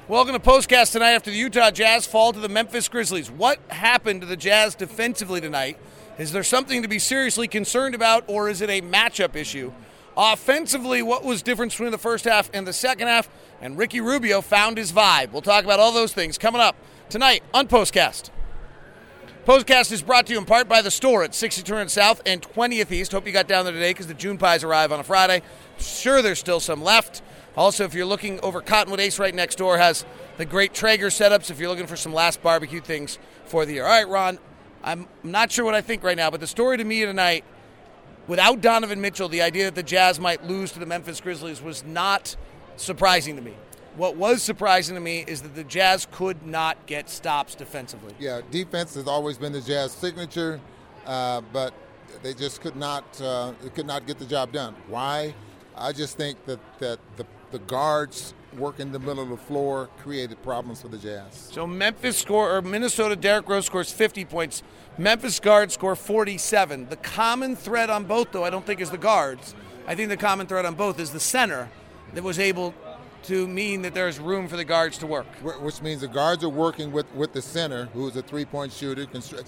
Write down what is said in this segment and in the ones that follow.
Welcome to Postcast tonight after the Utah Jazz fall to the Memphis Grizzlies. What happened to the Jazz defensively tonight? Is there something to be seriously concerned about, or is it a matchup issue? Offensively, what was different between the first half and the second half? And Ricky Rubio found his vibe. We'll talk about all those things coming up tonight on Postcast. Postcast is brought to you in part by The Store at 6200 South and 20th East. Hope you got down there today because the June pies arrive on a Friday. Sure, there's still some left. Also, if you're looking over Cottonwood Ace right next door, has the great Traeger setups if you're looking for some last barbecue things for the year. All right, Ron, I'm not sure what I think right now, but the story to me tonight, without Donovan Mitchell, the idea that the Jazz might lose to the Memphis Grizzlies was not surprising to me. What was surprising to me is that the Jazz could not get stops defensively. Yeah, defense has always been the Jazz signature, but they just could not get the job done. Why? I just think that the guards work in the middle of the floor created problems for the Jazz. So Minnesota, Derrick Rose scores 50 points. Memphis guards score 47. The common thread on both, though, I don't think is the guards. I think the common thread on both is the center that was able to mean that there's room for the guards to work. Which means the guards are working with the center, who is a three-point shooter,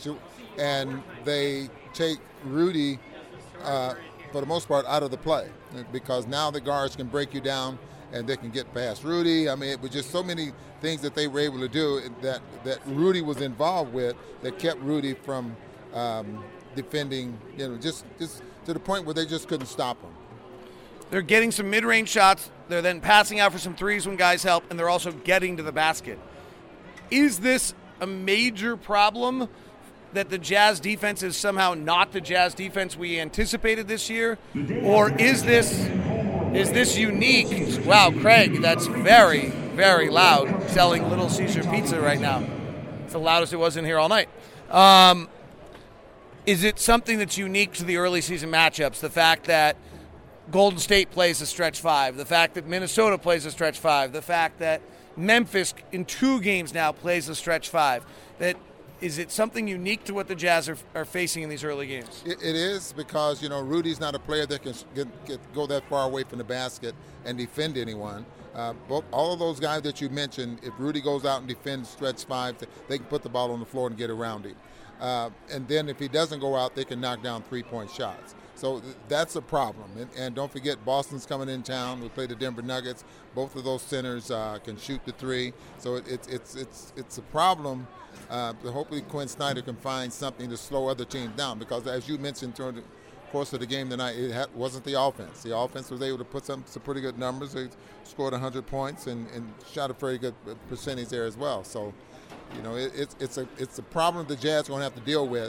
and they take Rudy, for the most part, out of the play because now the guards can break you down and they can get past Rudy. I mean, it was just so many things that they were able to do that Rudy was involved with that kept Rudy from defending, just to the point where they just couldn't stop him. They're getting some mid-range shots. They're then passing out for some threes when guys help, and they're also getting to the basket. Is this a major problem that the Jazz defense is somehow not the Jazz defense we anticipated this year? Or is this unique? Wow, Craig, that's very, very loud, selling Little Caesar pizza right now. It's the loudest it was in here all night. Is it something that's unique to the early season matchups? The fact that Golden State plays a stretch five, the fact that Minnesota plays a stretch five, the fact that Memphis in 2 games now plays a stretch five. Is it something unique to what the Jazz are facing in these early games? It is because, Rudy's not a player that can go that far away from the basket and defend anyone. All of those guys that you mentioned, if Rudy goes out and defends stretch five, they can put the ball on the floor and get around him. And then if he doesn't go out, they can knock down 3-point shots. So that's a problem. And don't forget, Boston's coming in town. We play the Denver Nuggets. Both of those centers can shoot the three. So it's a problem. Hopefully Quinn Snyder can find something to slow other teams down because, as you mentioned during the course of the game tonight, it wasn't the offense. The offense was able to put some pretty good numbers. They scored 100 points and shot a very good percentage there as well. So, it's a problem the Jazz are going to have to deal with.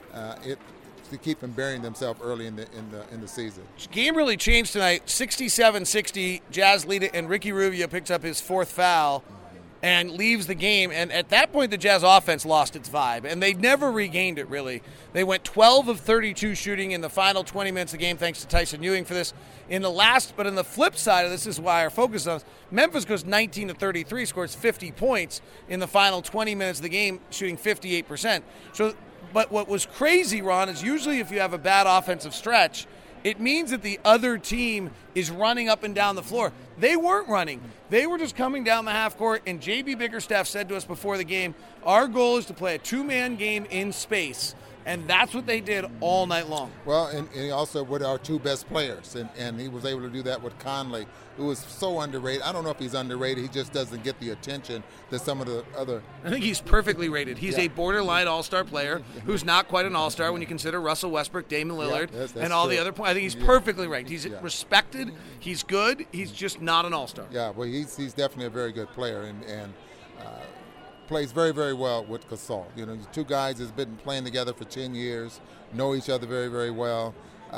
To keep them burying themselves early in the season. Game really changed tonight. 67-60, Jazz lead it, and Ricky Rubio picks up his 4th foul and leaves the game. And at that point, the Jazz offense lost its vibe, and they never regained it, really. They went 12 of 32 shooting in the final 20 minutes of the game, thanks to Tyson Ewing for this. But in the flip side of this is why our focus is on this. Memphis goes 19 of 33, scores 50 points in the final 20 minutes of the game, shooting 58%. But what was crazy, Ron, is usually if you have a bad offensive stretch, it means that the other team is running up and down the floor. They weren't running. They were just coming down the half court, and J.B. Bickerstaff said to us before the game, our goal is to play a 2-man game in space. And that's what they did all night long. Well, and he also with our 2 best players, and he was able to do that with Conley, who is so underrated. I don't know if he's underrated. He just doesn't get the attention that some of the other. I think he's perfectly rated. He's a borderline all-star player who's not quite an all-star when you consider Russell Westbrook, Damian Lillard, and all the other points. I think he's perfectly ranked. He's respected. He's good. He's just not an all-star. Yeah, well, he's definitely a very good player, and plays very, very well with Gasol. The 2 guys has been playing together for 10 years, know each other very, very well.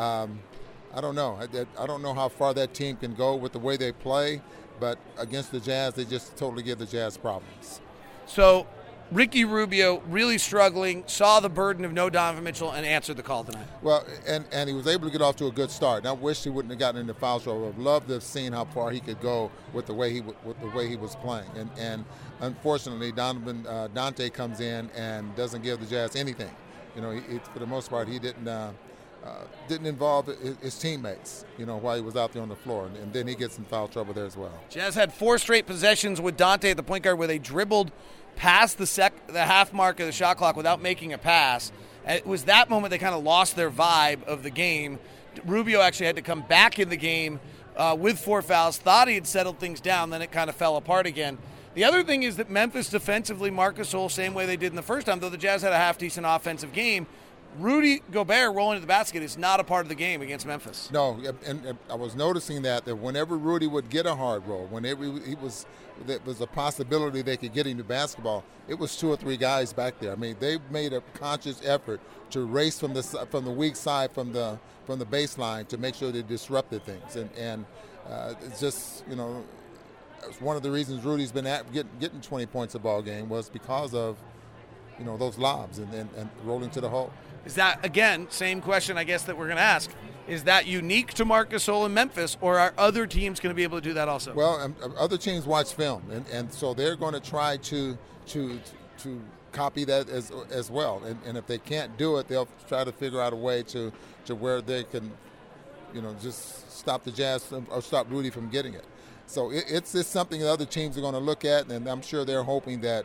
I don't know. I don't know how far that team can go with the way they play, but against the Jazz, they just totally give the Jazz problems. So Ricky Rubio really struggling, saw the burden of no Donovan Mitchell, and answered the call tonight. Well, and he was able to get off to a good start. And I wish he wouldn't have gotten into foul trouble. I would have loved to have seen how far he could go with the way he was playing. And unfortunately, Dante comes in and doesn't give the Jazz anything. For the most part, he didn't didn't involve his teammates, while he was out there on the floor, and then he gets in foul trouble there as well. Jazz had 4 straight possessions with Dante at the point guard where they dribbled past the half mark of the shot clock without making a pass. And it was that moment they kind of lost their vibe of the game. Rubio actually had to come back in the game with 4 fouls, thought he had settled things down, then it kind of fell apart again. The other thing is that Memphis defensively, Marc Gasol, same way they did in the first time, though the Jazz had a half-decent offensive game, Rudy Gobert rolling to the basket is not a part of the game against Memphis. No, and I was noticing that whenever Rudy would get a hard roll, whenever there was a possibility they could get him to basketball, it was 2 or 3 guys back there. I mean, they made a conscious effort to race from the weak side, from the baseline, to make sure they disrupted things. And it's just, it's one of the reasons Rudy's been getting 20 points a ball game was because of those lobs and rolling to the hole. Is that, again, same question I guess that we're going to ask, is that unique to Marc Gasol in Memphis, or are other teams going to be able to do that also? Well, other teams watch film, and so they're going to try to copy that as well. And if they can't do it, they'll try to figure out a way to where they can, just stop the Jazz or stop Rudy from getting it. So it's something that other teams are going to look at, and I'm sure they're hoping that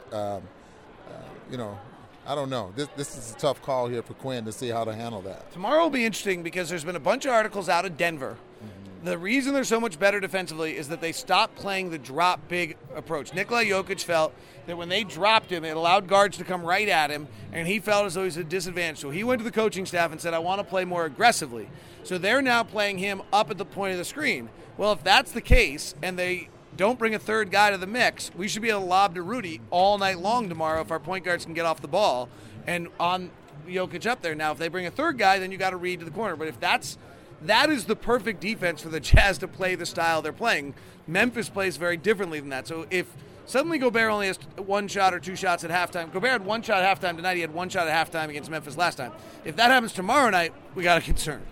I don't know. This is a tough call here for Quinn to see how to handle that. Tomorrow will be interesting because there's been a bunch of articles out of Denver. Mm-hmm. The reason they're so much better defensively is that they stopped playing the drop big approach. Nikola Jokic felt that when they dropped him, it allowed guards to come right at him, and he felt as though he's at a disadvantage. So he went to the coaching staff and said, I want to play more aggressively. So they're now playing him up at the point of the screen. Well, if that's the case, and they don't bring a third guy to the mix, we should be able to lob to Rudy all night long tomorrow if our point guards can get off the ball and on Jokic up there. Now, if they bring a third guy, then you got to read to the corner. But if that is the perfect defense for the Jazz to play the style they're playing. Memphis plays very differently than that. So if suddenly Gobert only has 1 shot or 2 shots at halftime, Gobert had 1 shot at halftime tonight, he had 1 shot at halftime against Memphis last time. If that happens tomorrow night, we got a concern.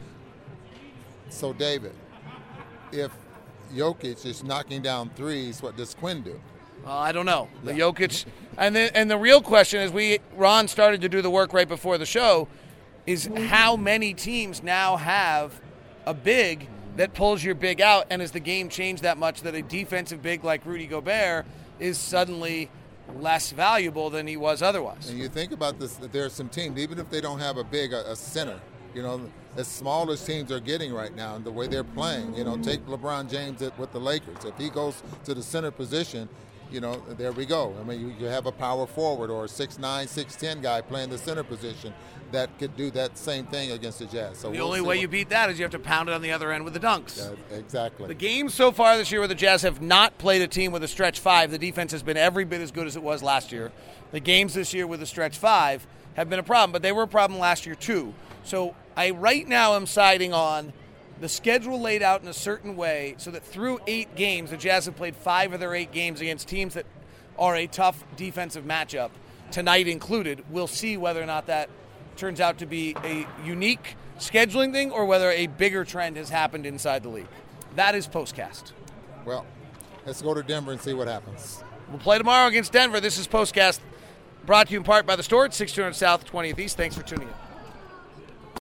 So, David, if Jokic is knocking down threes, what does Quinn do? I don't know. The Jokic, and the real question is, Ron started to do the work right before the show, is how many teams now have a big that pulls your big out, and has the game changed that much that a defensive big like Rudy Gobert is suddenly less valuable than he was otherwise? And you think about this, that there are some teams, even if they don't have a big, a center, as small as teams are getting right now and the way they're playing, take LeBron James with the Lakers. If he goes to the center position, there we go. I mean, you have a power forward or a 6'9", 6'10" guy playing the center position that could do that same thing against the Jazz. So the only way you beat that is you have to pound it on the other end with the dunks. Yeah, exactly. The games so far this year where the Jazz have not played a team with a stretch 5, the defense has been every bit as good as it was last year. The games this year with a stretch 5 have been a problem, but they were a problem last year too. So I right now am siding on the schedule laid out in a certain way so that through 8 games, the Jazz have played 5 of their 8 games against teams that are a tough defensive matchup, tonight included. We'll see whether or not that turns out to be a unique scheduling thing or whether a bigger trend has happened inside the league. That is Postcast. Well, let's go to Denver and see what happens. We'll play tomorrow against Denver. This is Postcast, brought to you in part by the store at 6200 South, 20th East. Thanks for tuning in.